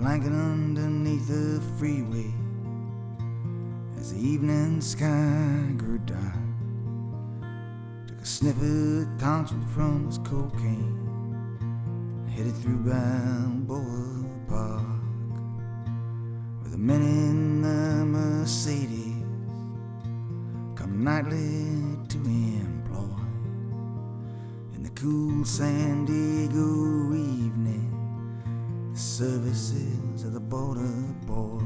blanket underneath the freeway as the evening sky grew dark. Took a snippet conscious from his cocaine and headed through Balboa Park, where the men in the Mercedes come nightly to employ. In the cool San Diego evening, the services of the border boys.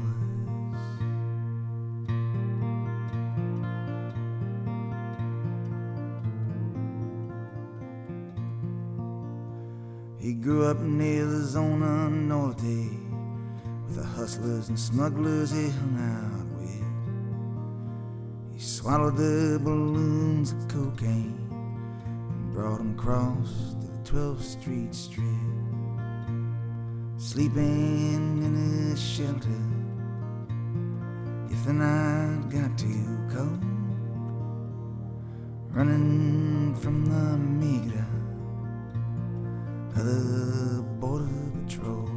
He grew up near the Zona Norte with the hustlers and smugglers he hung out with. He swallowed the balloons of cocaine and brought them across to the 12th Street Strip, sleeping in a shelter if the night got too cold, running from the migra of the border patrol.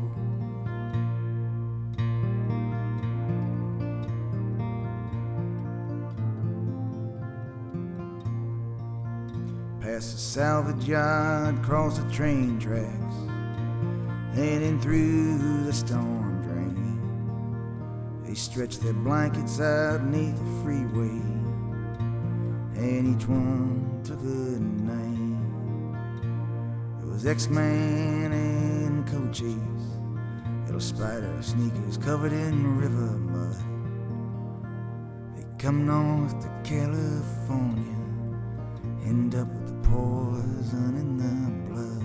Past the salvage yard, cross the train tracks, heading through the storm drain. They stretched their blankets out beneath the freeway, and each one took a name. There was X-Man and Cochise, little spider sneakers covered in river mud. They come north to California, end up with the poison in the blood.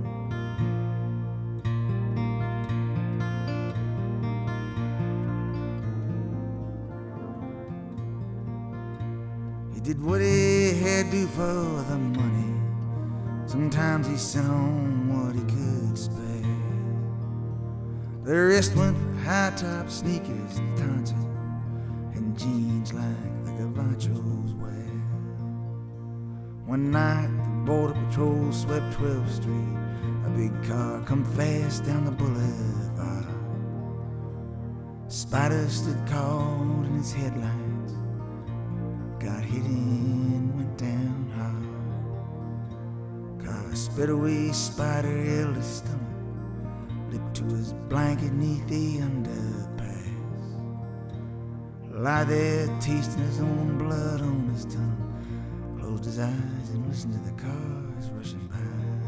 He did what he had to for the money. Sometimes he sent home what he could spare. The rest went for high-top sneakers, tonsils, and jeans like the gabachos wear. One night, the border patrol swept 12th Street. A big car come fast down the boulevard. Spider stood caught in his headlights, got hit and went down hard. Car sped away, Spider held his stomach, lipped to his blanket neath the underpass. Lie there tasting his own blood on his tongue, closed his eyes and listened to the cars rushing by.